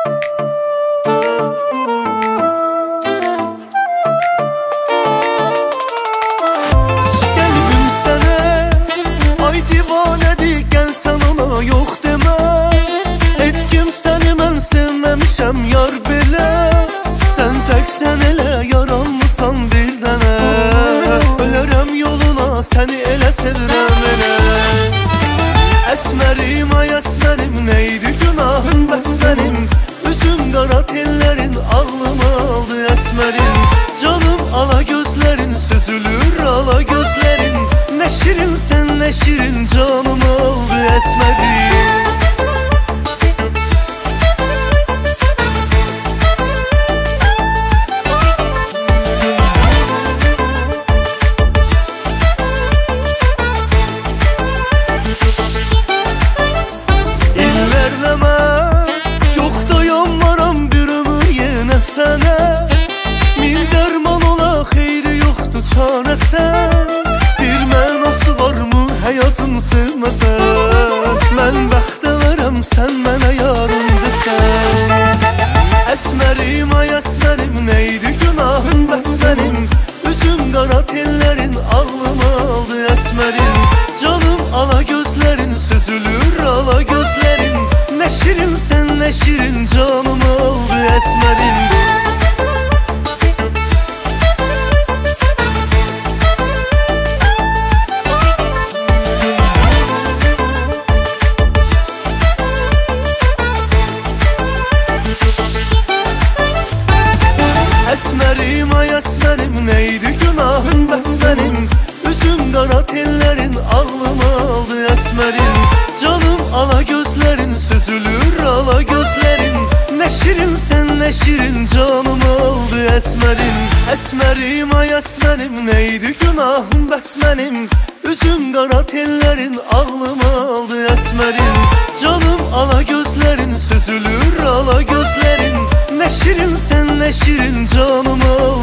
Yar belə, sən təksən elə yaranmısan bir dənə. Ölərəm yoluna, səni elə sevirəm elə. Əsmərim, ay əsmərim, neydi günahım bəs mənim? Üzüm qara tellərin, ağlımı aldı əsmərin. Canım ala gözlərin, süzülür ala gözlərin. Nə şirin sən, nə şirin, canımı aldı əsmərin. Sənə min dərman ola, xeyri yoxdur çarəsən. Bir mənası varmı həyatın sevməsən? Mən bəxtə verəm, sən mənə yarım desən. Əsmərim, ay əsmərim, neydi günahım bəs mənim? Üzüm qara tellərin, ağlımı aldı əsmərin. Canım ala gözlərin, süzülür ala gözlərin. Nə şirin sən, nə şirin, canımı aldı əsmərin. Əsmərim, ay əsmərim, neydi günahım bəs mənim? Üzüm qara tellərin, ağlımı aldı əsmərin. Canım ala gözlərin, süzülür ala gözlərin. Nə şirin sən, nə şirin, canımı aldı əsmərin. Əsmərim, ay əsmərim, neydi günahım bəs mənim? Üzüm qara tellərin, ağlımı aldı əsmərin. Canım ala gözlərin, süzülür ala gözlərin. Nə şirin sən, nə şirin, canımı aldı.